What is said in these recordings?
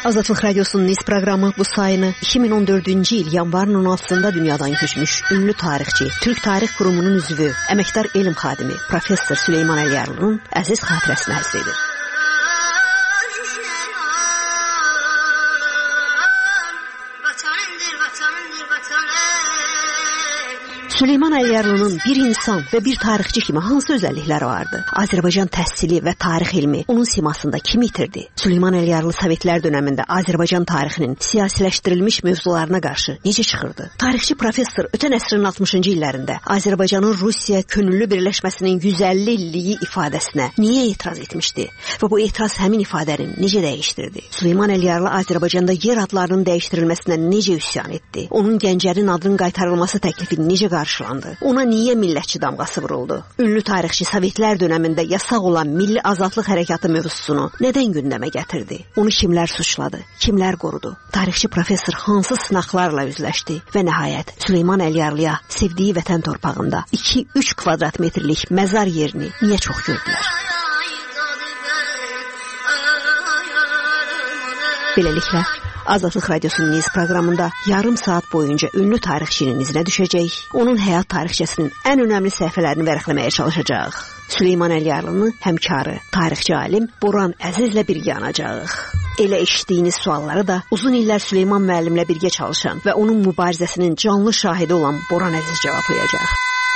Azadlıq Radyosu'nun Niz programı bu sayını 2014-cü il yanvarın 16-sında dünyadan köçmüş ünlü tarixçi, Türk Tarix Qurumunun üzvü, əməkdar elm xadimi Professor Süleyman Əliyarlının əziz xatirəsinə həsr edir. Süleyman Əliyarlının bir insan və bir tarixçi kimi hansı özəllikləri vardı? Azərbaycan təhsili və tarix elmi onun simasında kim itirdi? Süleyman Əliyarlı Sovetlər dönəmində Azərbaycan tarixinin siyasiləşdirilmiş mövzularına qarşı necə çıxırdı? Tarixçi professor ötən əsrin 60-cı illərində Azərbaycanın Rusiya könüllü birləşməsinin 150 illiyi ifadəsinə niyə etiraz etmişdi? Və bu etiraz həmin ifadəni necə dəyişdirdi? Süleyman Əliyarlı Azərbaycanda yer adlarının dəyişdirilməsinə necə üsyan etdi? Onun Gəncənin adının qaytarılması təklifini necə qarşılandı? Ona niyə millətçi damğası vuruldu? Ünlü tarixçi Sovetlər dönəmində yasaq olan milli azadlıq hərəkatı mövzusunu nədən gündəmə gətirdi? Onu kimlər suçladı? Kimlər qorudu? Tarixçi professor hansı sınaqlarla üzləşdi? Və nəhayət Süleyman Əliyarlıya sevdiyi vətən torpağında 2-3 kvadrat metrlik məzar yerini niyə çox gördülər? Beləliklə, Azadlıq Radyosu'nun Niz proqramında yarım saat boyunca ünlü tarixçinin izinə düşəcək, onun həyat tarixçəsinin ən önəmli səhifələrini vərəqləməyə çalışacaq. Süleyman Əliyarlını həmkarı, tarixçi alim Boran Əzizlə birgə anacağıq. Elə eşitdiyiniz sualları da uzun illər Süleyman müəllimlə birgə çalışan və onun mübarizəsinin canlı şahidi olan Boran Əziz cavablayacaq.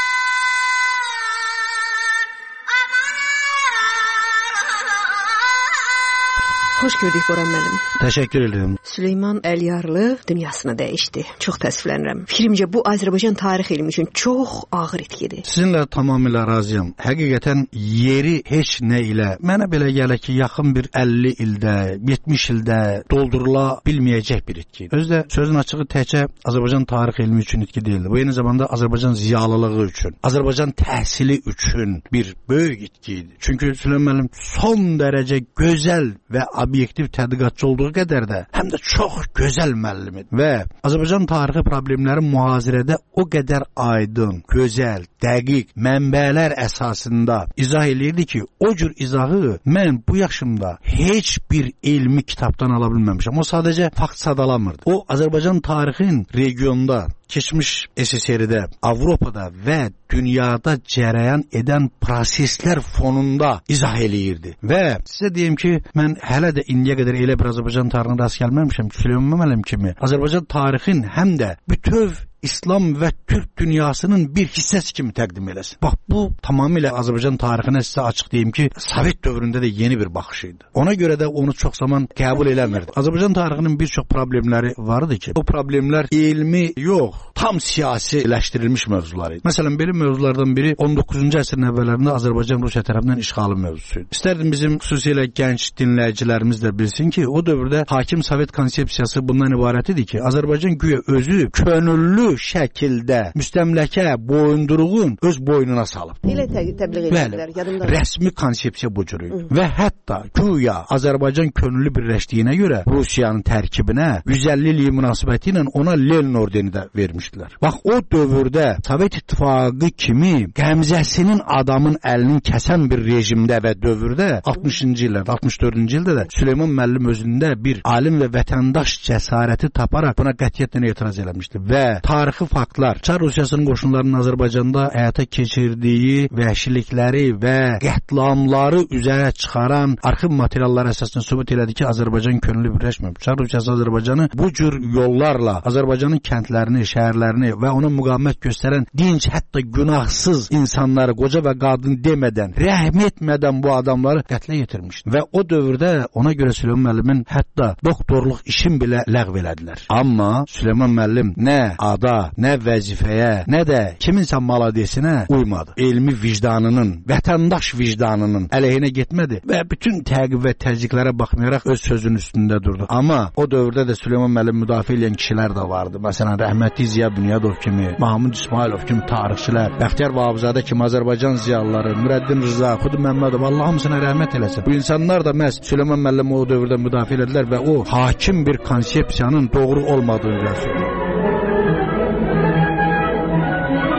Hoş gördük Boran müəllim. Təşəkkür edirəm. Süleyman Əliyarlı dünyasını dəyişdi. Çox təəssüflənirəm. Fikrimcə bu Azərbaycan tarix elmi üçün çox ağır itkidir. Sizinlə tamamilə razıyam. Həqiqətən yeri heç nə ilə mənə belə gəlir ki, yaxın bir 50 ildə, 70 ildə doldurula bilməyəcək bir itki. Özdə sözün açığı təkcə Azərbaycan tarix elmi üçün itki deyildi. Bu eyni zamanda Azərbaycan ziyalılığı üçün, Azərbaycan təhsili üçün bir böyük itki idi. Çünki Süleyman müəllim son dərəcə gözəl və obyektiv tədqiqatçı olduğu qədər də həm də çox gözəl müəllim idi və Azərbaycan tarixi problemləri mühazirədə o qədər aydın, gözəl, dəqiq mənbələr əsasında izah eləyirdi ki, o cür izahı mən bu yaşımda heç bir elmi kitabdan ala bilməmişəm. O sadəcə fakt sadalamırdı. O Azərbaycan tarixin regionda, keçmiş SSR-də, Avropada və dünyada cərəyan edən proseslər fonunda izah eləyirdi. Və sizə deyim ki, mən hələ də indiyə qədər elə bir Azərbaycan tarixinə rast gəlməmişəm ki, Süleyman müəllim kimi Azərbaycan tarixin həm də bütöv İslam və Türk dünyasının bir hissəsi kimi təqdim eləsin. Bax, bu tamamilə Azərbaycan tarixinə sizə açıq deyim ki, Sovet dövründə də yeni bir baxış idi. Ona görə də onu çox zaman qəbul eləmirdi. Azərbaycan tarixinin bir çox problemləri vardı ki, o problemlər elmi yox, tam siyasiləşdirilmiş mövzular idi. Məsələn, belə mövzulardan biri 19-cu əsrin əvvəllərində Azərbaycan Rusiya tərəfindən işğalı mövzusuydu. İstərdim bizim xüsusilə gənc dinləyicilərimiz də bilsin ki, o dövrdə hakim Sovet konsepsiyası bundan ibarət idi ki, Azərbaycan güya özü könüllü şəkildə müstəmləkə boyunduruğun öz boynuna salıb. Elə təbliğ edirlər, yadımda. Rəsmi konsepsiya bu cür idi. Və hətta güya Azərbaycan könüllü birləşdiyinə görə Rusiyanın tərkibinə 150 illik münasibəti ilə ona Lenin ordeni də vermişdilər. Bax, o dövrdə Sovet İttifaqı kimi qəmzəsinin adamın əlinin kəsən bir rejimdə və dövrdə 60-cı illərdə, 64-cü ildə də Süleyman müəllim özündə bir alim və vətəndaş cəsarəti taparaq buna qətiyyətlə etiraz eləmişdi və tarixi faktlar, Çar Rusiyasının qoşunlarının Azərbaycanda həyata keçirdiyi vəhşilikləri və qətliamları üzərə çıxaran arxiv materialları əsasında sübut elədi ki, Azərbaycan könüllü birləşməyib. Çar Rusiyası Azərbaycanı bu cür yollarla Azərbaycanın kəndlərini, şəhərlərini və ona müqavimət göstərən dinc, hətta günahsız insanları, qoca və qadın demədən, rəhm etmədən bu adamları qətlə yetirmişdi. Və o dövrdə ona görə Süleyman müəllimin hətta doktorluq işin belə ləğv elədilər. Amma Süleyman müəllim nə ada, nə vəzifəyə, nə də kiminsə maladesinə uymadı. Elmi vicdanının, vətəndaş vicdanının əleyhinə getmədi və bütün təqib və təzyiqlərə baxmayaraq öz sözünün üstündə durdu. Amma o dövrdə də Süleyman müəllim müdafiə edən kişilər də vardı. Məsələn, rəhmətli Ziya Bünyadov kimi, Mahmud İsmailov kimi tarixçilər, Bəxtiyar Vahabzadə kimi Azərbaycan ziyalıları, Nurəddin Rıza, Xudu Məmmədov, Allah hamısına rəhmət eləsin. Bu insanlar da məhz Süleyman müəllimi o dövrdə müdafiə elədilər və o hakim bir konsepsiyanın doğru olmadığını söylüyor.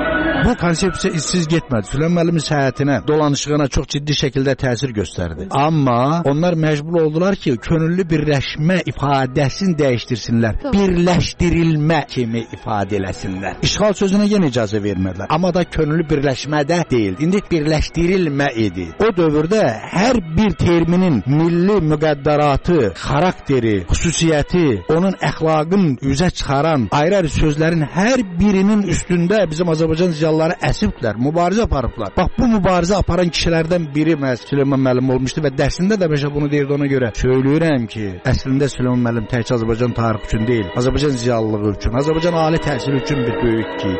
Bu konsepsiya işsiz getmədi. Süleyman müəllimin səhhətinə, dolanışığına çox ciddi şəkildə təsir göstərdi. Amma onlar məcbur oldular ki, könüllü birləşmə ifadəsini dəyişdirsinlər. Birləşdirilmə kimi ifadə eləsinlər. İşğal sözünə yenə icazə vermədilər. Amma da könüllü birləşmədə deyil. İndi birləşdirilmə idi. O dövrdə hər bir terminin milli müqəddəratı, xarakteri, xüsusiyyəti, onun əxlaqın üzə çıxaran ayrı-ayrı sözlərin hər birinin üstündə bizim Azərbaycan ziyalıları əsibdilər, mübarizə aparıblar. Bax, bu mübarizə aparan kişilərdən biri məhz Süleyman müəllim olmuşdu və dərsində də məşə bunu deyirdi, ona görə söyləyirəm ki, əslində Süleyman müəllim təkcə Azərbaycan tarixi üçün deyil, Azərbaycan ziyalılığı üçün, Azərbaycan ali təhsili üçün bir böyük ki.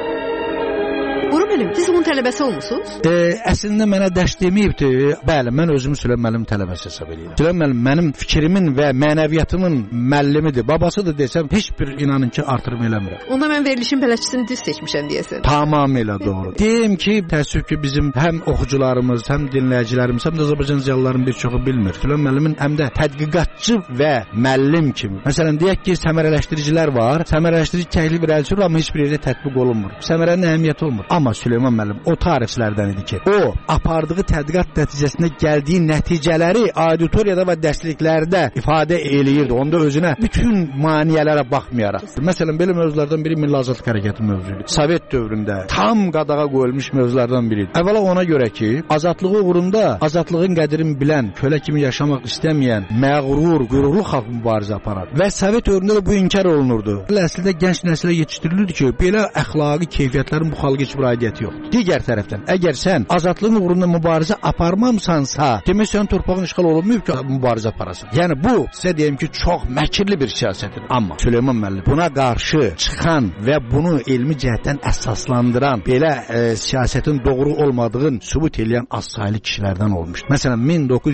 Buyurun müəllim, siz onun tələbəsi olmusunuz? Əslində mənə dərs deməyibdi. Bəli, mən özümü Süleyman müəllim tələbəsi hesab edirəm. Süleyman müəllim mənim fikrimin və mənəviyyatımın müəllimidir. Babasıdır desəm heç bir inanın ki artırım eləmirəm. Onda mən verilişin bələdçisini düz seçmişəm deyəsən. Tamamilə doğru. Deyim ki, təəssüf ki bizim həm oxucularımız, həm dinləyicilərimiz, həm də Azərbaycan ziyalılarının bir çoxu bilmir. Süleyman müəllimin həm də tədqiqatçı və müəllim kimi. Məsələn, deyək ki, səmərələşdiricilər var. Səmərələşdirici təklif irəliləşir, amma heç bir yerdə tətbiq olunmur. Səmərənin əhəmiyyəti olmur. Amma Süleyman müəllim o tarixçilərdən idi ki, o apardığı tədqiqat nəticəsində gəldiyi nəticələri auditoriyada və dərsliklərdə ifadə eləyirdi. Onda özünə bütün maneələrə baxmayaraq. Məsələn, belə mövzulardan biri Milli Azadlıq Hərəkatı mövzusudur. Sovet dövründə tam qadağa qoyulmuş mövzulardan biridir. Əvvəla ona görə ki, azadlığı uğrunda azadlığın qədrini bilən, kölə kimi yaşamaq istəməyən, məğrur, qürurlu xalq mübarizə aparar. Və Sovet dövründə də bu inkar olunurdu. Əslində gənc nəsilə yetişdirilirdi ki, belə əxlaqi keyfiyyətlərin bu xalqa heç bir aidiyyəti yoxdur. Digər tərəfdən, əgər sən azadlığın uğrunda mübarizə aparmamsansa, demək sənin torpağın işğal olunmayıb ki, mübarizə aparasan. Yəni bu, sizə deyim ki, çox məkirli bir siyasətdir. Amma Süleyman müəllim buna qarşı çıxan və bunu elmi cəhətdən əsaslandıran, belə siyasətin doğru olmadığını sübut edən az-saylı kişilərdən olmuşdur. Məsələn,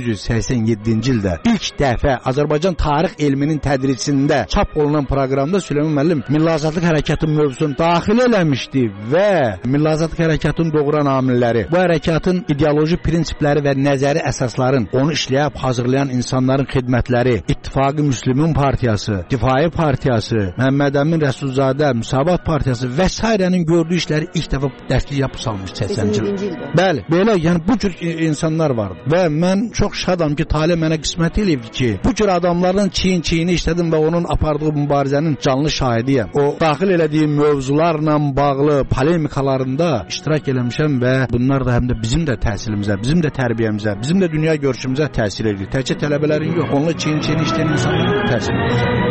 1987-ci ildə ilk dəfə Azərbaycan tarix elminin tədrisində çap olunan proqramda Süleyman müəllim Milli Azadlıq Hərəkatı mövzusunu daxil eləmişdi və Milli Azadlıq Hərəkatının doğuran amilləri, bu hərəkatın ideoloji prinsipləri və nəzəri əsasların, onu işləyib hazırlayan insanların xidmətləri, İttifaqı Müslümin Partiyası, Difai Partiyası, Məhəmməd Əmin Rəsulzadə, Müsavat Partiyası və s-nin gördüyü işləri ilk dəfə dərslik yapı salmış 80-ci ildə. Bəli, belə, yəni bu cür insanlar vardı və mən çox şadam ki, talih mənə qismət eləyib ki, bu cür adamların çiyin-çiyini işlədim və onun apardığı mübarizənin canlı şahidiyəm. O, daxil elədiyim mövzularla bağlı polemikalarında iştirak eləmişəm və bunlar da həm də bizim də təhsilimizə, bizim də tərbiyəmizə, bizim də dünya görüşümüzə təsir edir. Təkcə tələbələrin yox, onunla çiyin-çiyini işləyən insanların təsir edir.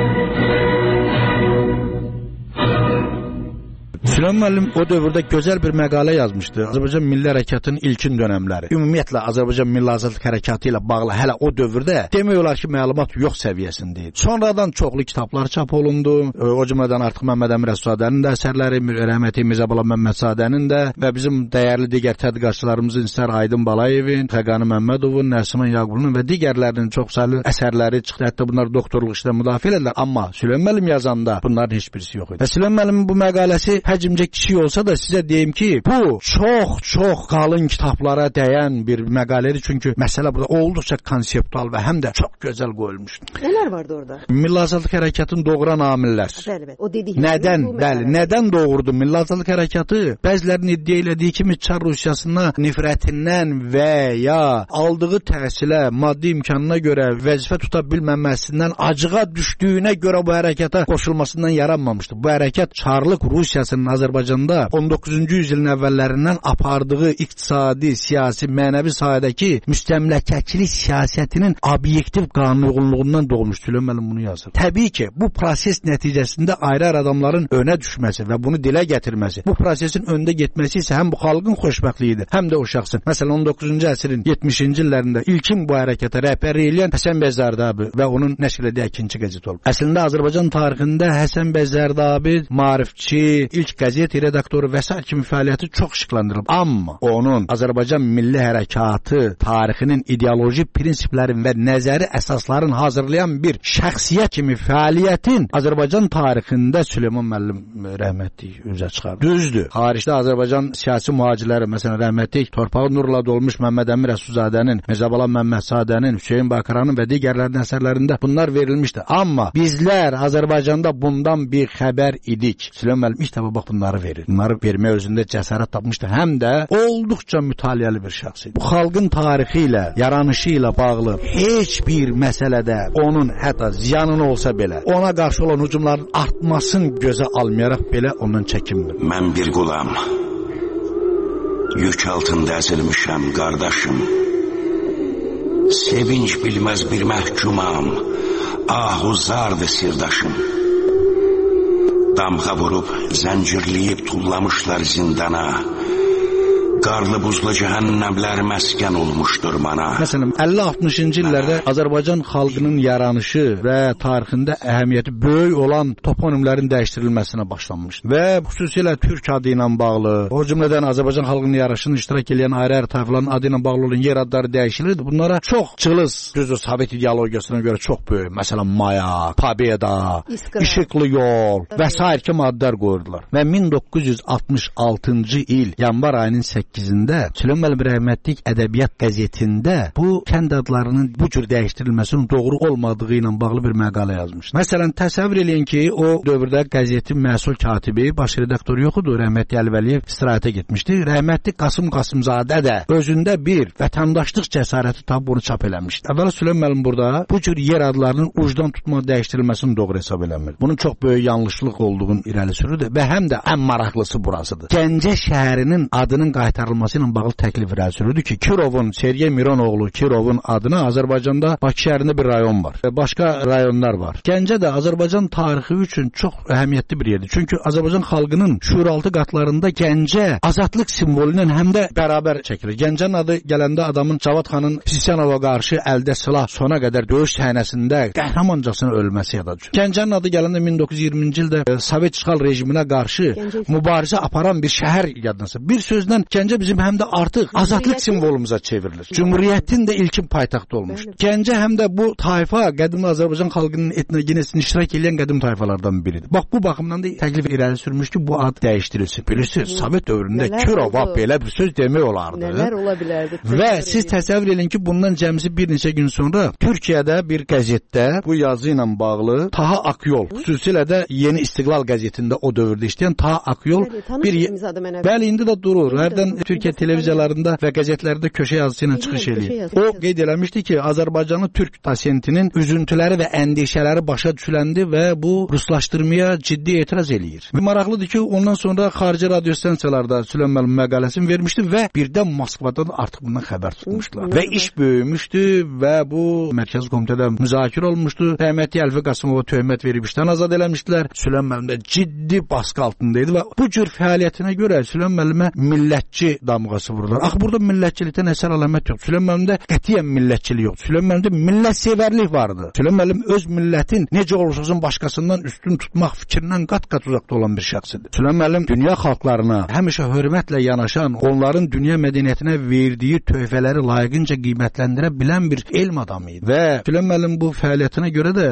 Süleyman müəllim o dövrdə gözəl bir məqalə yazmışdı. Azərbaycan Milli Hərəkatının ilkin dönəmləri. Ümumiyyətlə Azərbaycan Milli Azadlıq Hərəkatı ilə bağlı hələ o dövrdə demək olar ki, məlumat yox səviyyəsində idi. Sonradan çoxlu kitablar çap olundu. O cümlədən artıq Məhəmməd Əmin Rəsulzadənin də əsərləri, rəhmətli Mirzəbala Məmmədzadənin də və bizim dəyərli digər tədqiqatçılarımızın İstər Aydın Balayevin, Xəqani Məmmədovun, Nəsiman Yaqubunun və digərlərinin çoxsaylı əsərləri çıxdı. Hətta bunlar doktorluq işlə müdafiə edilirlər. Amma Süleyman müəllim yazanda bunların heç birisi yox idi. Və Süleyman müəllimin bu məqaləsi həcmcə kiçik olsa da sizə deyim ki, bu çox qalın kitablara dəyən bir məqalədir. Çünki məsələ burada olduqca konseptual və həm də çox gözəl qoyulmuşdur. Nələr vardı orada? Milli Azadlıq Hərəkatının doğuran amillər. Bəli. O dediyi Nədən doğurdu Milli Azadlıq Hərəkatı? Bəzilərinin iddia elədiyi kimi Çar Rusiyasına nifrətindən və ya aldığı təhsilə, maddi imkanına görə vəzifə tuta bilməməsindən, acığa düşdüyünə görə bu hərəkata qoşulmasından yaranmamışdı. Bu hərəkat Çarlıq Rusiyasının Azərbaycanda 19-cu yüzilin əvvəllərindən apardığı iqtisadi, siyasi, mənəvi sahədəki müstəmləkəçilik siyasətinin obyektiv qanunluğundan doğmuş. Süleyman müəllim bunu yazır. Təbii ki, bu proses nəticəsində ayrı-ayrı adamların önə düşməsi və bunu dilə gətirməsi, bu prosesin öndə getməsi isə həm bu xalqın xoşbəxtliyidir, həm də o şəxsin. Məsələn, 19-cu əsrin 70-ci illərində ilkin bu hərəkata rəhbərlik edən Həsən bəy Zərdabi və onun nəşr etdiyi ikinci qəzet olub. Əslində Azərbaycan tarixində Həsən bəy Zərdabi maarifçi, ilk qəzet redaktoru və s. kimi fəaliyyəti çox işıqlandırılıb. Amma onun Azərbaycan Milli Hərəkatı tarixinin ideoloji prinsiplərin və nəzəri əsasların hazırlayan bir şəxsiyyət kimi fəaliyyətin Azərbaycan tarixində Süleyman müəllim rəhmətli üzə çıxardı. Düzdür. Xaricdə Azərbaycan siyasi mühacirləri, məsələn rəhmətli torpağı nurla dolmuş Məhəmməd Əmin Rəsulzadənin, Mirzəbala Məmmədzadənin, Hüseyn Bakaranın və digərlərinin əsərlərində bunlar verilmişdi. Amma bizlər Azərbaycanda bundan bir xəbər idik. Süleyman müəllim ilk dəfə bax bunları verir. Bunları vermək özündə cəsarət tapmışdı. Həm də olduqca mütaliəli bir şəxs idi. Bu xalqın tarixi ilə, yaranışı ilə bağlı heç bir məsələdə onun hətta ziyanın olsa belə, ona qarşı olan hücumların artmasını gözə almayaraq belə ondan çəkinmir. Mən bir qulam, yük altında əzilmişəm qardaşım. Sevinç bilməz bir məhkumam, ahuzardır sirdaşım. Damğa vurub, zəncirləyib tullamışlar zindana. Qarlı buzlu cəhənnəmlər məskən olmuşdur mana. Məsələn, 50-60-cı illərdə Azərbaycan xalqının yaranışı və tarixində əhəmiyyəti böyük olan toponimlərin dəyişdirilməsinə başlanmışdı. Və xüsusilə Türk adı ilə bağlı, o cümlədən Azərbaycan xalqının yaranışını iştirak edən ayrı-ayrı tayfaların adı ilə bağlı olan yer adları dəyişilirdi. Bunlara çox cılız, düzdür, Sovet ideologiyasına görə çox böyük, məsələn, Maya, Pobeda, İşıqlı Yol və sair kimi adlar qoyurdular. Və 1966-cı il yanvar ayının 8-də Süleyman Müəllim rəhmətlik Ədəbiyyat qəzetində bu kənd adlarının bu cür dəyişdirilməsinin doğru olmadığı ilə bağlı bir məqalə yazmışdı. Məsələn, təsəvvür eləyin ki, o dövrdə qəzetin məsul katibi, baş redaktoru yox idi, rəhmətli Əli Vəliyev istirahətə getmişdi. Rəhmətli Qasım Qasımzadə də özündə bir vətəndaşlıq cəsarəti tapıb onu çap eləmişdi. Əvvəla Süleyman Müəllim burada bu cür yer adlarının ucdan tutma dəyişdirilməsini doğru hesab eləmir. Bunun çox böyük yanlışlıq olduğunu irəli sürürdü və həm də ən maraqlısı burasıdır. Gəncə şəhərinin adının qaytarılması ilə bağlı təklif irəli sürüldü ki, Kirovun, Sergey Mironoğlu Kirovun adına Azərbaycanda Bakı şəhərində bir rayon var. Başqa rayonlar var. Gəncə də Azərbaycan tarixi üçün çox əhəmiyyətli bir yerdir. Çünki Azərbaycan xalqının şuuraltı qatlarında Gəncə azadlıq simvolu ilə həm də bərabər çəkilir. Gəncənin adı gələndə adamın Cavad xanın Sisyanova qarşı əldə silah sona qədər döyüş səhnəsində qəhrəmancasına ölməsi yada düşür. Gəncənin adı gələndə 1920-ci ildə Sovet işğal rejiminə qarşı mübarizə aparan bir şəhər yadınızda. Bir sözlə Gəncə bizim həm də artıq azadlıq simvolumuza çevrilir. Cumhuriyyətin də ilkin paytaxtı olmuşdur. Gəncə həm də bu tayfa qədim Azərbaycan xalqının etnogenesini iştirak edən qədim tayfalardan biridir. Bax bu baxımdan da təklif irəli sürmüş ki, bu ad dəyişdirilsin. Bilirsiniz, Sovet dövründə Kirova belə bir söz demək olardı. Nələr ola bilərdi? Və siz təsəvvür edin ki, bundan cəmsi bir neçə gün sonra Türkiyədə bir qəzetdə bu yazı ilə bağlı Taha Akyol, xüsusilə də Yeni İstiqlal qəzetində o dövrdə işləyən Taha Akyol bəli indi də durur. Hərdən Türkiyə televiziyalarında və qəzetlərdə köşə yazısı ilə çıxış eləyir. O qeyd eləmişdi ki, Azərbaycanlı türk dosentinin üzüntüləri və əndişələri başa düşüləndi və bu ruslaşdırmaya ciddi etiraz eləyir. Maraqlıdır ki, ondan sonra xarici radio stansiyalarda Süleyman Müəllim məqaləsini vermişdi və birdən Moskvadan artıq bundan xəbər tutmuşdular. Və iş böyümüşdü və bu Mərkəzi Komitədə müzakirə olmuşdu. Rəhmətli Əlfi Qasımova töhmət verib işdən azad eləmişdilər. Süleyman Müəllim də ciddi baskı altındaydı və bu cür fəaliyyətinə görə Süleyman Müəllimə millətçi damğası vururlar. Axı burada millətçilikdən əsər əlamət yox. Süleyman Müəllimdə qətiyyən millətçilik yox. Süleyman Müəllimdə millətsevərlik vardı. Süleyman Müəllim öz millətin necə olursa olsun başqasından üstün tutmaq fikrindən qat-qat uzaqda olan bir şəxsdir. Süleyman Müəllim dünya xalqlarına həmişə hörmətlə yanaşan, onların dünya mədəniyyətinə verdiyi töhfələri layiqincə qiymətləndirə bilən bir elm adamı idi. Və Süleyman Müəllim bu fəaliyyətinə görə də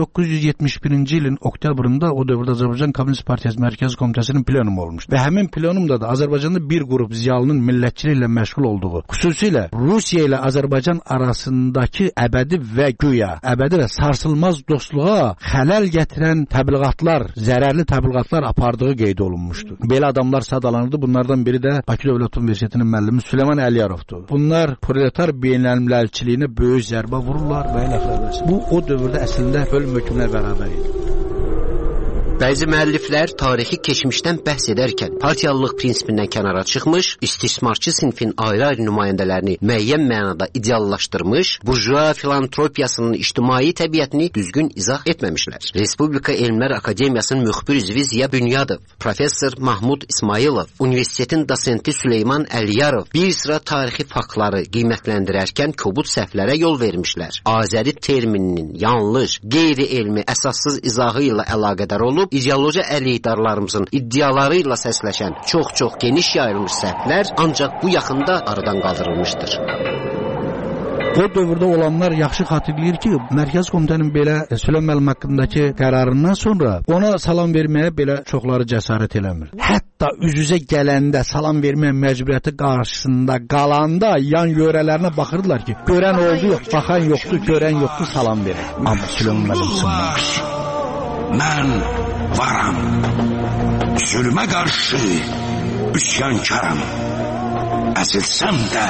1971-ci ilin oktyabrında o dövrdə Azərbaycan Kommunist Partiyası Mərkəzi Komitəsinin plenumu olmuşdu. Və həmin plenumda da Azərbaycanda bir qrup ziyalının millətçiliklə məşğul olduğu, xüsusilə Rusiya ilə Azərbaycan arasındakı əbədi və güya əbədi və sarsılmaz dostluğa xələl gətirən təbliğatlar, zərərli təbliğatlar apardığı qeyd olunmuşdu. Belə adamlar sadalanırdı. Bunlardan biri də Bakı Dövlət Universitetinin müəllimi Süleyman Əliyarovdur. Bunlar proletar beynəlmiləlçiliyinə böyük zərbə vururlar və elə xəbərsiz. Bu o dövrdə əslində ölüm hökmünə bərabər idi. Bəzi müəlliflər tarixi keçmişdən bəhs edərkən partiyalılıq prinsipindən kənara çıxmış, istismarçı sinfin ayrı-ayrı nümayəndələrini müəyyən mənada ideallaşdırmış, burjua filantropiyasının ictimai təbiətini düzgün izah etməmişlər. Respublika Elmlər Akademiyasının müxbir üzvü Ziya Bünyadov, professor Mahmud İsmailov, universitetin dosenti Süleyman Əliyarov bir sıra tarixi faktları qiymətləndirərkən kobud səhvlərə yol vermişlər. Azəri termininin yanlış, qeyri-elmi, əsassız izahı ilə əlaqədar olub, ideoloji əleyhdarlarımızın iddiaları ilə səsləşən çox-çox geniş yayılmış səhvlər ancaq bu yaxında aradan qaldırılmışdır. O dövrdə olanlar yaxşı xatırlayır ki, Mərkəzi Komitənin belə Süleyman Müəllim haqqındakı qərarından sonra ona salam verməyə belə çoxları cəsarət eləmir. Hətta üz-üzə gələndə salam verməyə məcburiyyəti qarşısında qalanda yan yörələrinə baxırdılar ki, görən oldu yox, baxan yoxdur, görən yoxdur, salam verir. Amma Süleyman Müəllim sınmamış. Mən varam. Zülmə qarşı üsyankaram. Əzilsəm də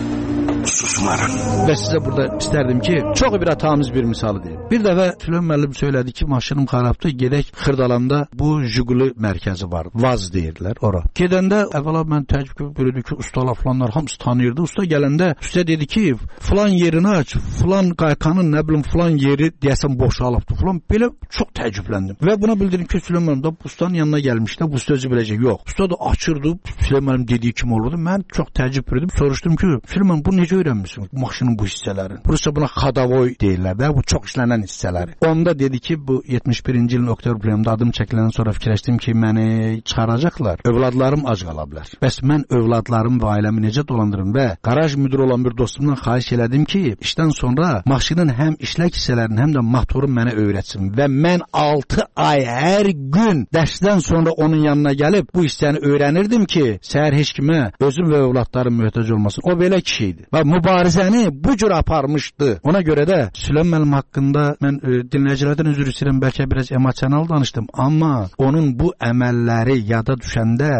susmaram. Və sizə burada istərdim ki, çox bir hatamız bir misalı deyim. Bir dəfə Süleyman müəllim söylədi ki, maşınım xarabdır, gedək Xırdalanda bu Jiguli mərkəzi var. Vaz deyirlər ora. Gedəndə əvvəla mən təəccüb görürdüm ki, ustalar falanlar hamısı tanıyırdı. Usta gələndə usta dedi ki, filan yerini aç, filan qaykanın nə bilim filan yeri deyəsən boşalıbdı filan. Belə çox təəccübləndim. Və buna bildirdim ki, Süleyman müəllim də ustanın yanına gəlmişdi. Bu usta özü biləcək. Yox. Usta da açırdı. Süleyman müəllim dediyi kimi olurdu. Mən çox təəccüb etdim. Soruşdum ki, Süleyman bu necə öyrənmisiniz maşının bu hissələrini? Burası buna xadavoy deyirlər də, bu çox işlənən hissələri. Onda dedi ki, bu 71-ci ilin oktyabr ayında adım çəkiləndən sonra fikirləşdim ki, məni çıxaracaqlar. Övladlarım ac qala bilər. Bəs mən övladlarım və ailəmi necə dolandırım və qaraj müdiri olan bir dostumdan xahiş elədim ki, işdən sonra maşının həm işlək hissələrini, həm də motoru mənə öyrətsin və mən 6 ay hər gün dərsdən sonra onun yanına gəlib bu hissəni öyrənirdim ki, səhər heç kimə özüm və övladlarım möhtac olmasın. O belə kişi idi və mübarizəni bu cür aparmışdı. Ona görə də Süleyman müəllim haqqında mən dinləyicilərdən üzr istəyirəm, bəlkə biraz emosional danışdım, amma onun bu əməlləri yada düşəndə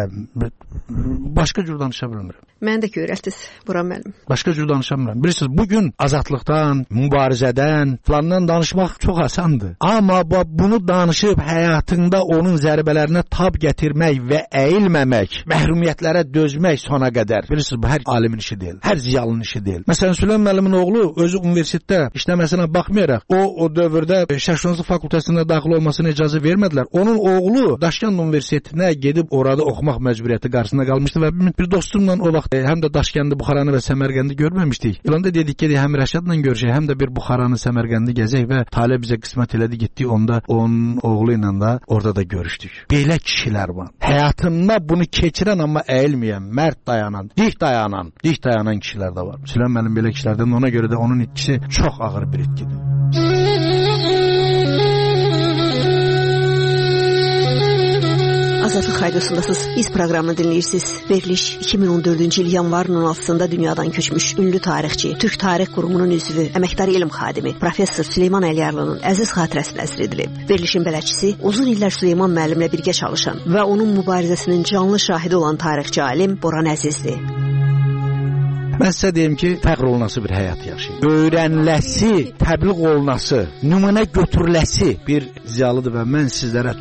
başqa cür danışa bilmirəm. Mən də görəltiniz Buran müəllim. Başqa cür danışa bilmirəm. Bilirsiniz, bugün azadlıqdan, mübarizədən, falandan danışmaq çox asandır. Amma bunu danışıb həyatında onun zərbələrinə tab gətirmək və əyilməmək, məhrumiyyətlərə dözmək sona qədər. Bilirsiniz, bu hər alimin işi deyil, hər ziyalının işi deyil. Məsələn, Süleyman müəllimin oğlu özü universitetdə işləməsinə baxmayaraq, o dövrdə Şərqşünaslık fakültəsində daxil olmasına icazə vermədilər. Onun oğlu Daşkənd Universitetinə gedib orada oxumaq məcburiyyəti qarşısında qalmışdı və bir dostumla o vaxt həm də Daşkəndi, Buxaranı və Səmərqəndi görməmişdik. İlanda dedik ki, həm Rəşadla görüşək, həm də bir Buxaranı, Səmərqəndi gəzək və Talib bizə qismət elədi, getdik onda onun oğlu ilə də orada da görüşdük. Belə kişilər var. Həyatında bunu keçirən amma əyilməyən, mərd dayanan, dik dayanan kişilər də var. Süleyman müəllim belə kişilərdən, ona görə də onun itkisi çox ağır bir itkidir. Azadlıq Radiosundasınız. Biz proqramını dinləyirsiniz. Veriliş 2014-cü il yanvarın 16-sında dünyadan köçmüş ünlü tarixçi, Türk Tarix Qurumunun üzvü, əməkdar elm xadimi Professor Süleyman Əliyarlının əziz xatirəsinə əsr edilib. Verilişin bələdçisi uzun illər Süleyman müəllimlə birgə çalışan və onun mübarizəsinin canlı şahidi olan tarixçi alim Boran Əzizdir. Mən sizə deyim ki, fəxr olunası bir həyat yaşayın. Öyrəniləsi, təbliğ olunası, nümunə götürüləsi bir ziyalıdır və mən sizlərə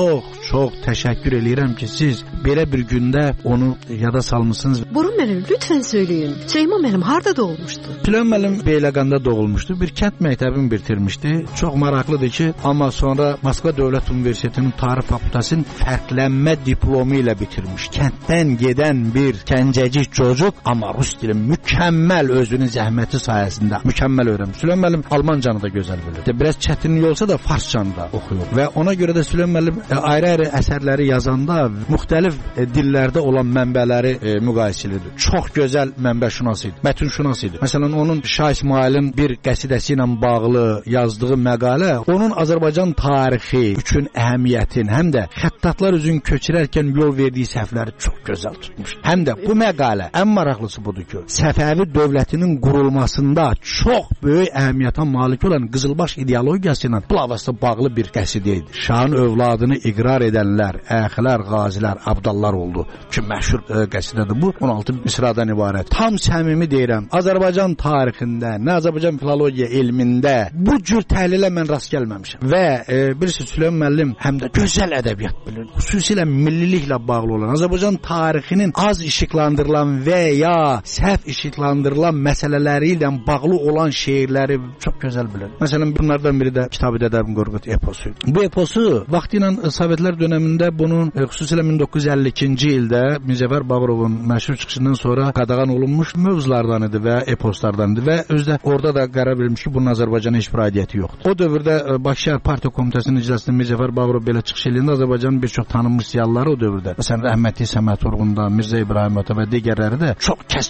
çox təşəkkür eləyirəm ki, siz belə bir gündə onu yada salmışsınız. Burun müəllim, lütfən söyləyin. Süleyman müəllim harda doğulmuşdu? Süleyman müəllim Beyləqanda doğulmuşdu. Bir kənd məktəbini bitirmişdi. Çox maraqlıdır ki, amma sonra Moskva Dövlət Universitetinin Tarix Fakültəsinin fərqlənmə diplomu ilə bitirmiş. Kənddən gedən bir gəncəcik çocuq, amma rus dili mükəmməl, özünün zəhməti sayəsində mükəmməl öyrənmiş. Süleyman müəllim Almancanı da gözəl bilir. Biraz çətinlik olsa da farscanı da oxuyur. Və ona görə də Süleyman müəllim ayrı-ayrı əsərləri yazanda müxtəlif dillərdə olan mənbələri müqayisə edir. Çox gözəl mənbəşünas idi, mətnşünas idi. Məsələn, onun Şah İsmailin bir qəsidəsi ilə bağlı yazdığı məqalə onun Azərbaycan tarixi üçün əhəmiyyətin, həm də xəttatlar üzün köçürərkən yol verdiyi səhvləri çox gözəl tutmuşdu. Həm də bu məqalə ən maraqlısı budur ki, Səfəvi dövlətinin qurulmasında çox böyük əhəmiyyətə malik olan Qızılbaş ideologiyası ilə bilavasitə bağlı bir qəsidə idi. Şahın övladını iqrar edənlər, əxilər, qazilər, abdallar oldu ki, məşhur qəsidədir bu. 16 misradan ibarət. Tam səmimi deyirəm, Azərbaycan tarixində, nə Azərbaycan filologiya elmində bu cür təhlilə mən rast gəlməmişəm. Və bilirsiniz, Süleyman müəllim həm də gözəl ədəbiyyat bilir. Xüsusilə milliliklə bağlı olan, Azərbaycan tarixinin az işıqlandırılan və ya səhv işıqlandırılan məsələləri ilə bağlı olan şeirləri çox gözəl bilir. Məsələn, bunlardan biri də Kitab-ı Dədəbin Qorqud eposu. Bu eposu vaxtilə Sovetlər dövründə bunun xüsusilə 1952-ci ildə Mirzəcəfər Bağırovun məşhur çıxışından sonra qadağan olunmuş mövzulardan idi və eposlardan idi və özdə orada da qərar verilmiş ki, bunun Azərbaycana heç bir aidiyyəti yoxdur. O dövrdə Bakı Şəhər Partiya Komitəsinin iclasında Mirzəcəfər Bağırov belə çıxış eləyəndə Azərbaycanın bir çox tanınmış ziyalıları o dövrdə, məsələn, rəhmətli Səməd Vurğun da, Mirzə İbrahimov və digərləri də çox kəskin tənqid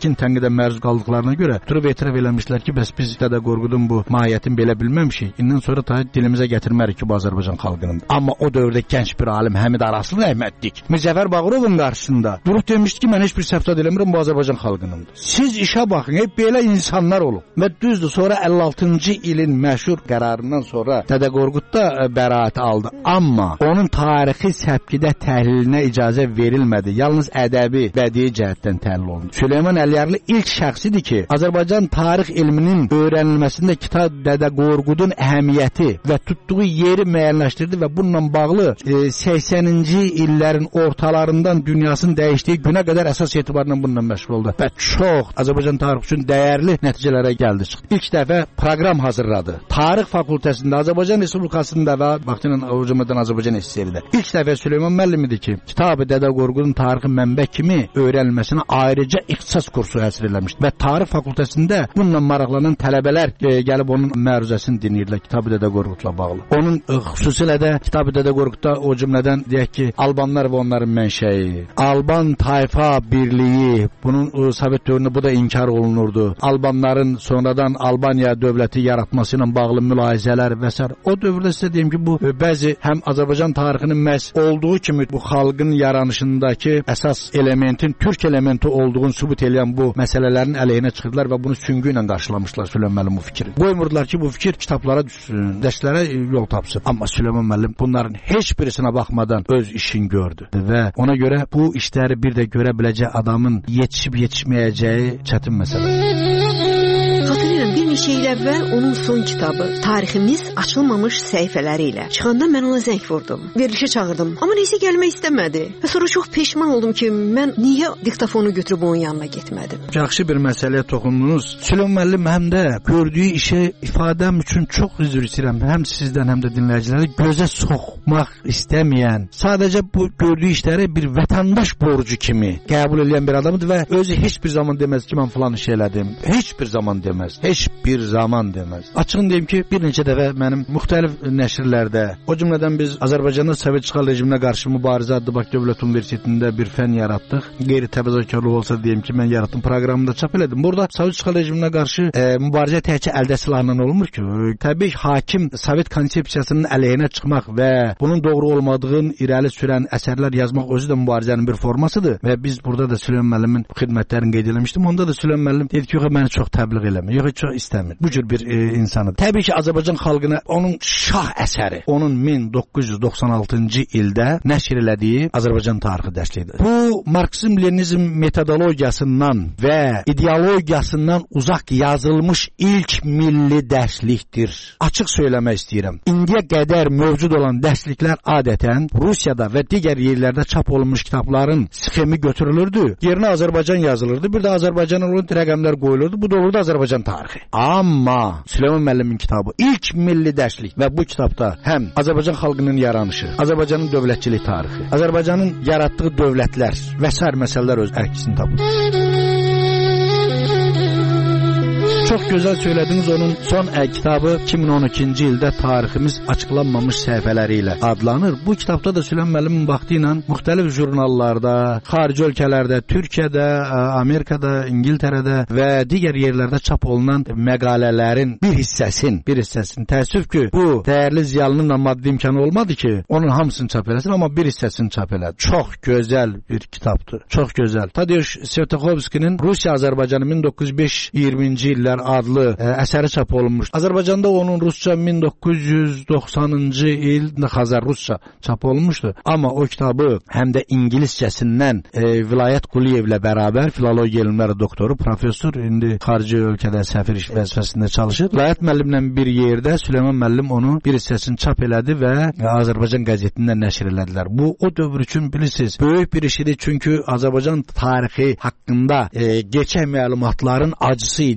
də məruz qaldıqlarına görə durub etiraf eləmişlər ki, bəs biz Dədə Qorqudun bu mahiyyətini belə bilməmişik. İndən sonra ta dilimizə gətirmərik ki, bu Azərbaycan xalqının. Amma o dövrdə gənc bir alim Həmid Araslı rəhmətlik Müzəffər Bağırovun qarşısında durub demişdi ki, mən heç bir səhv eləmirəm, bu Azərbaycan xalqınındır. Siz işə baxın, hep belə insanlar olub. Və düzdür, sonra 56-cı ilin məşhur qərarından sonra Dədə Qorqud da bəraət aldı. Amma onun tarixi səbkidə təhlilinə icazə verilmədi. Yalnız ədəbi, bədii cəhətdən təhlil olundu. Süleyman Əliyarlı ilk şəxsidir ki, Azərbaycan tarix elminin öyrənilməsində kitab Dədə Qorqudun əhəmiyyəti və tutduğu yeri müəyyənləşdirdi və bununla bağlı 80-ci illərin ortalarından dünyasının dəyişdiyi günə qədər əsas etibarla bununla məşğul oldu. Və çox Azərbaycan tarixi üçün dəyərli nəticələrə gəldi çıxdı. İlk dəfə proqram hazırladı. Tarix fakültəsində Azərbaycan Respublikasında və vaxtının Cümhuriyyət Azərbaycan SSR-də ilk dəfə Süleyman müəllim idi ki, kitabı Dədə Qorqudun tarixi mənbə kimi öyrənilməsinə ayrıca ixtisas kursu həsr eləmişdi və tarix fakültəsində bununla maraqlanan tələbələr gəlib onun məruzəsini dinləyirdilər kitabı Dədə Qorqudla bağlı. Onun xüsusilə də kitabı Dədə Qorqudda o cümlədən deyək ki, Albanlar və onların mənşəyi, Alban tayfa birliyi, bunun Sovet dövründə bu da inkar olunurdu. Albanların sonradan Albaniya dövləti yaratması ilə bağlı mülahizələr və s. O dövrdə sizə deyim ki, bu bəzi həm Azərbaycan tarixinin məhz olduğu kimi bu xalqın yaranışındakı əsas elementin türk elementi olduğunu sübut edən bu məsələlərin əleyhinə çıxırdılar və bunu süngü ilə qarşılamışlar Süleyman müəllim bu fikri. Qoymurdular ki, bu fikir kitablara düşsün, dərslərə yol tapsın. Amma Süleyman müəllim bunların heç birisinə baxmadan öz işini gördü və ona görə bu işləri bir də görə biləcək adamın yetişib-yetişməyəcəyi çətin məsələdir. Xatırlayıram, bir neçə il əvvəl onun son kitabı Tariximiz açılmamış səhifələri ilə çıxanda mən ona zəng vurdum. Verilişə çağırdım. Amma neysə gəlmək istəmədi. Və sonra çox peşman oldum ki, mən niyə diktafonu götürüb onun yanına getmədim. Yaxşı bir məsələyə toxundunuz. Süleyman müəllim həm də gördüyü işi ifadəm üçün çox üzr istəyirəm. Həm sizdən, həm də dinləyicilərə gözə soxmaq istəməyən, sadəcə bu gördüyü işləri bir vətəndaş borcu kimi qəbul edən bir adamdır və özü heç bir zaman deməz ki, mən falan iş elədim. Heç bir zaman deməz. Heç bir zaman deməz. Açığını deyim ki, bir neçə dəfə mənim müxtəlif nəşrlərdə, o cümlədən biz Azərbaycanda Sovet işğal rejiminə qarşı mübarizə adlı Bakı Dövlət Universitetində bir fən yaratdıq. Qeyri-təvazökarlıq olsa deyim ki, mən yaratdım, proqramında çap elədim. Burada Sovet işğal rejiminə qarşı mübarizə təkcə əldə silahla olmur ki. Təbii hakim Sovet konsepsiyasının əleyhinə çıxmaq və bunun doğru olmadığını irəli sürən əsərlər yazmaq özü də mübarizənin bir formasıdır və biz burada da Süleyman müəllimin xidmətlərini qeyd eləmişdim. Onda da Süleyman müəllim dedi ki, yox, məni çox təbliğ eləmir. Yox, çox istəmir. Bu cür bir insanıdır. Təbii ki, Azərbaycan xalqına onun şah əsəri, onun 1996-cı ildə nəşr elədiyi Azərbaycan tarixi dərsliyidir. Bu Marksizm-Leninizm metodologiyasından və ideologiyasından uzaq yazılmış ilk milli dərslikdir. Açıq söyləmək istəyirəm. İndiyə qədər mövcud olan dərsliklər adətən Rusiyada və digər yerlərdə çap olunmuş kitabların sxemi götürülürdü. Yerinə Azərbaycan yazılırdı. Bir də Azərbaycanın rəqəmlər qoyulurdu. Bu doğruda Azərbaycan tarixi. Amma Süleyman müəllimin kitabı ilk milli dərslik və bu kitabda həm Azərbaycan xalqının yaranışı, Azərbaycanın dövlətçilik tarixi, Azərbaycanın yaratdığı dövlətlər və sair məsələlər öz əksini tapır. Çox gözəl söylədiniz, onun son kitabı 2012-ci ildə Tariximiz açıqlanmamış səhifələri ilə adlanır. Bu kitabda da Süleyman müəllimin vaxtı ilə müxtəlif jurnallarda, xarici ölkələrdə, Türkiyədə, Amerikada, İngiltərədə və digər yerlərdə çap olunan məqalələrin bir hissəsini təəssüf ki, bu dəyərli ziyalının maddi imkanı olmadı ki, onun hamısını çap eləsin, amma bir hissəsini çap elədi. Çox gözəl bir kitabdır. Çox gözəl. Tadeusz Svetoxovskinin Rusiya-Azərbaycanı 1905-20-ci illər adlı əsəri çap olunmuş. Azərbaycanda onun rusca 1990-cı il Xəzər rusca çap olunmuşdu. Amma o kitabı həm də ingiliscəsindən Vilayət Quliyevlə bərabər filologiya elmləri doktoru, professor, indi xarici ölkədə səfir vəzifəsində çalışır. Vilayət müəllimlə bir yerdə Süleyman müəllim onu bir hissəsini çap elədi və Azərbaycan qəzetində nəşr elədilər. Bu o dövr üçün bilirsiniz, böyük bir iş idi, çünki Azərbaycan tarixi haqqında gerçək məlumatların acısı idik bizlər.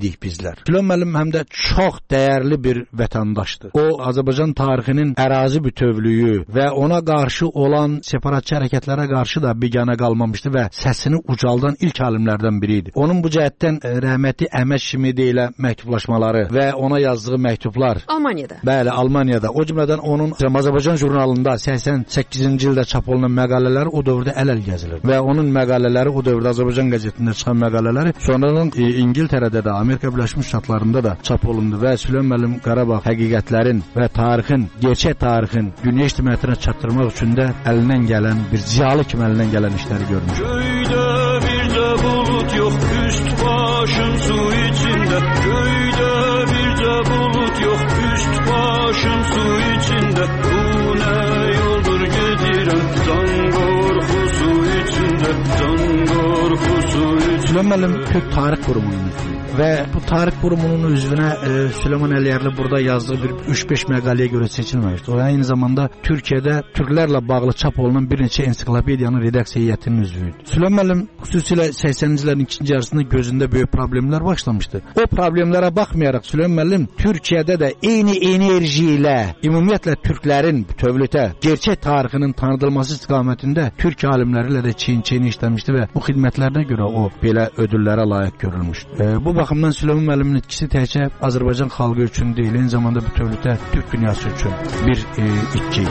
bilirlər. Süleyman müəllim həm də çox dəyərli bir vətəndaşdır. O Azərbaycan tarixinin ərazi bütövlüyü və ona qarşı olan separatçı hərəkətlərə qarşı da biganə qalmamışdı və səsini ucaldan ilk alimlərdən biri idi. Onun bu cəhətdən rəhmətli Əhməd Şimidi ilə məktublaşmaları və ona yazdığı məktublar Almaniyada. Bəli, Almaniyada. O cümlədən onun Azərbaycan jurnalında 88-ci ildə çap olunan məqalələri o dövrdə əl-əl gəzilir və onun məqalələri o dövrdə Azərbaycan qəzetində çıxan məqalələri sonradan İngiltərədə də, Amerika Birləşmiş Ştatlarında da çap olundu və Süleyman müəllim Qarabağ həqiqətlərin və tarixin, gerçək tarixin dünya ictimaiyyətinə çatdırmaq üçün də əlindən gələn bir ziyalı kimi əlindən gələn işləri görmüş. Göydə bir də bulut yox, üst başım su içində. Göydə bir də bulut yox, üst başım su içində. Bu nə yoldur gedirəm, can qorxusu içində, can qorxusu içində. Süleyman müəllim Türk Tarix Qurumunun üzvü və bu tarix qurumunun üzvünə Süleyman Əliyərli burada yazdığı bir 3-5 məqaləyə görə seçilməmişdir. O aynı zamanda Türkiyədə türklərlə bağlı çap olunan bir neçə ensiklopediyanın redaksiya heyətinin üzvüydü. Süleyman müəllim xüsusilə 80-ci illərin ikinci yarısında gözündə böyük problemlər başlamışdı. O problemlərə baxmayaraq Süleyman müəllim Türkiyədə də eyni enerji ilə ümumiyyətlə türklərin bütövlükdə gerçək tarixinin tanıdılması istiqamətində türk alimləri ilə də çiyin-çiyin işləmişdi və bu xidmətlərinə görə o belə ödüllərə layiq görülmüşdü. Bu baxımdan Süleyman müəllimin itkisi təkcə Azərbaycan xalqı üçün deyil, eyni zamanda bütövlükdə Türk dünyası üçün bir itki.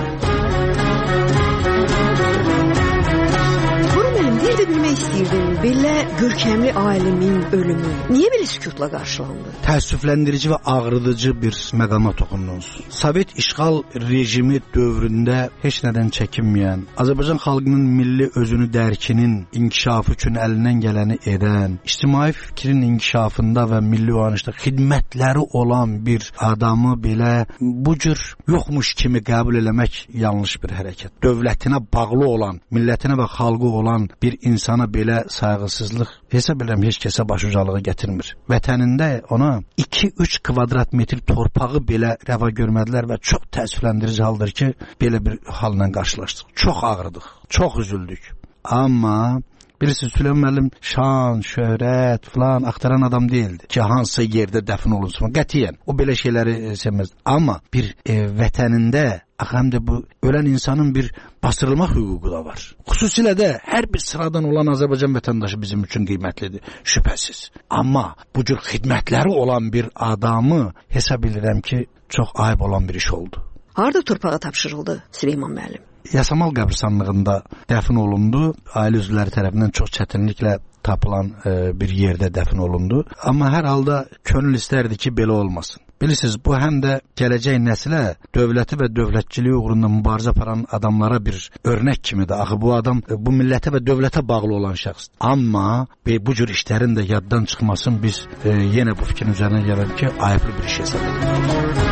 Bir də bilmək istəyirdim, belə görkəmli alimin ölümü niyə belə sükutla qarşılandı? Təəssüfləndirici və ağrıdıcı bir məqama toxundunuz. Sovet işğal rejimi dövründə heç nədən çəkinməyən, Azərbaycan xalqının milli özünü dərkinin inkişafı üçün əlindən gələni edən, ictimai fikrin inkişafında və milli oyanışda xidmətləri olan bir adamı belə bu cür yoxmuş kimi qəbul eləmək yanlış bir hərəkət. Dövlətinə bağlı olan, millətinə və xalqı olan bir insana belə sayğısızlıq hesab edirəm heç kəsə başucalığı gətirmir. Vətənində ona 2-3 kvadrat metr torpağı belə rəva görmədilər və çox təəssüfləndirici haldır ki, belə bir halla qarşılaşdıq. Çox ağrıdıq, çox üzüldük. Amma bilirsiniz, Süleyman müəllim şan, şöhrət falan axtaran adam değildi ki, hansı yerdə dəfn olunsun. Qətiyyən o belə şeyləri sevməzdi. Amma bir vətənində həm də bu ölən insanın bir basdırılmaq hüququ da var. Xüsusilə də hər bir sıradan olan Azərbaycan vətəndaşı bizim üçün qiymətlidir, şübhəsiz. Amma bu cür xidmətləri olan bir adamı hesab edirəm ki, çox ayıb olan bir iş oldu. Harda torpağa tapşırıldı Süleyman müəllim? Yasamal qəbirstanlığında dəfn olundu. Ailə üzvləri tərəfindən çox çətinliklə tapılan bir yerdə dəfn olundu. Amma hər halda könül istərdi ki, belə olmasın. Bilirsiniz, bu həm də gələcək nəsilə dövləti və dövlətçiliyi uğrunda mübarizə aparan adamlara bir örnək kimidir. Axı bu adam bu millətə və dövlətə bağlı olan şəxsdir. Amma bu cür işlərin də yaddan çıxmasın, biz yenə bu fikrin üzərinə gələk ki, ayıblı bir iş hesab edirik.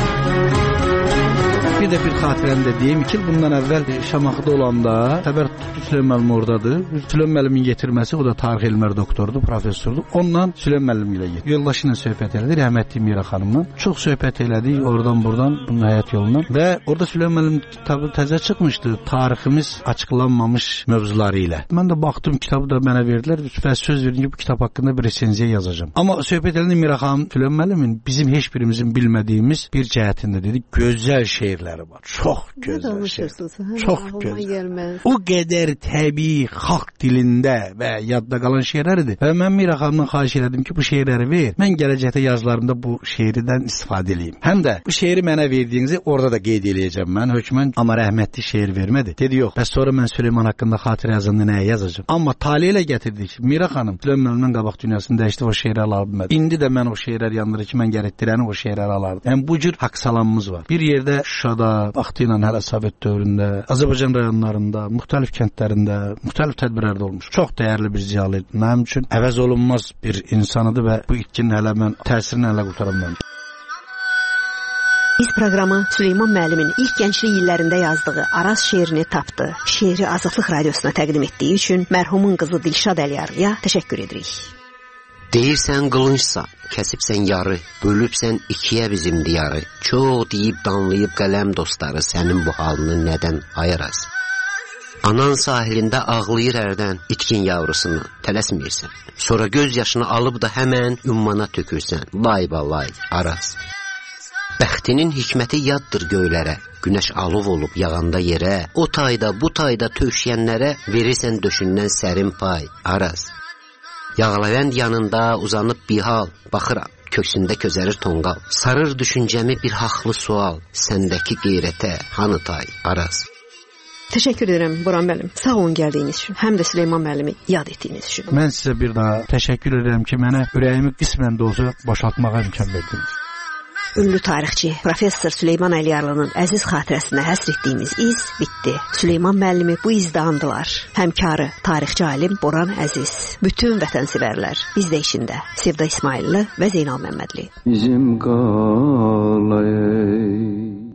Bir də bir xatirəni də deyim ki, bundan əvvəl Şamaxıda olanda xəbər tutdu Süleyman müəllim oradadır. Süleyman müəllimin getirməsi, o da tarix elmləri doktorudur, professordur. Ondan Süleyman müəllim ilə getdi. Yoldaşı ilə söhbət elədi, rəhmətli Mira xanımla. Çox söhbət elədik oradan-buradan, bunun həyat yolundan. Və orada Süleyman müəllim kitabı təzə çıxmışdı, tariximiz açıqlanmamış mövzuları ilə. Mən də baxdım, kitabı da mənə verdilər və söz verdim ki, bu kitab haqqında bir resenziya yazacağam. Amma söhbət elədi Mira xanım, Süleyman müəllimin bizim heç birimizin bilmədiyimiz bir cəhətində dedi, gözəl şeirlər var. Çox gözəl şey. Çox gözəl. O qədər təbii xalq dilində və yadda qalan şeirlərdir. Və mən Mira xanımdan xahiş elədim ki, bu şeirləri ver. Mən gələcəkdə yazılarımda bu şeirdən istifadə edeyim. Həm də bu şeiri mənə verdiyinizi orada da qeyd eləyəcəm mən. Hökmən amma rəhmətli şeir vermədi. Dedi, yox. Bəs sonra mən Süleyman haqqında xatirə yazanda nəyə yazacağam? Amma tale ilə gətirdik. Mira xanım Süleymanın qabaq dünyasını dəyişdi, o şeirləri ala bilmədi. İndi də mən o şeirlər yandırır ki, mən gərəkdirəni o şeirləri alardım. Yəni bu cür haqq-salamımız var. Bir yerdə Şuşada vaxtı ilə hələ Sovet dövründə, Azərbaycan rayonlarında, müxtəlif kəndlərində, müxtəlif tədbirlərdə olmuş. Çox dəyərli bir ziyalı idi. Mənim üçün əvəz olunmaz bir insanıdır və bu itkinin hələ mən təsirini hələ qurtaramam. Biz proqramı Süleyman müəllimin ilk gənclik illərində yazdığı Araz şeirini tapdı. Şeiri Azadlıq Radiosuna təqdim etdiyi üçün mərhumun qızı Dilşad Əliyarlıya təşəkkür edirik. Deyirsən qılınçsa, kəsibsən yarı, bölübsən ikiyə bizim diyarı. Çox deyib danlayıb qələm dostları sənin bu halını nədən ayıraz? Anan sahilində ağlayır hərdən itkin yavrusunu, tələsməyirsən. Sonra göz yaşını alıb da həmən ümmana tökürsən. Lay balay, Araz. Bəxtinin hikməti yaddır göylərə. Günəş alov olub yağanda yerə, o tayda bu tayda tövşəyənlərə verirsən döşündən sərin pay, Araz. Yağlayand yanında uzanıb bir hal, baxıram, köksündə közərir tonqal. Sarır düşüncəmi bir haqlı sual, səndəki qeyrətə hanı tay, Araz. Təşəkkür edirəm Boran müəllim. Sağ olun gəldiyiniz üçün, həm də Süleyman müəllimi yad etdiyiniz üçün. Mən sizə bir daha təşəkkür edirəm ki, mənə ürəyimi qismən də olsa boşaltmağa imkan verdiniz. Ünlü tarixçi Professor Süleyman Əliyarlının əziz xatirəsinə həsr etdiyimiz iz bitdi. Süleyman müəllimi bu izdə andılar. Həmkarı tarixçi alim Boran Əziz, bütün vətənsevərlər, biz də içində Sevda İsmailli və Zeynal Məmmədli. Bizim qalay.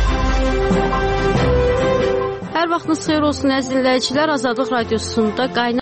Hər vaxtınız xeyir olsun əziz dinləyicilər. Azadlıq Radiosunda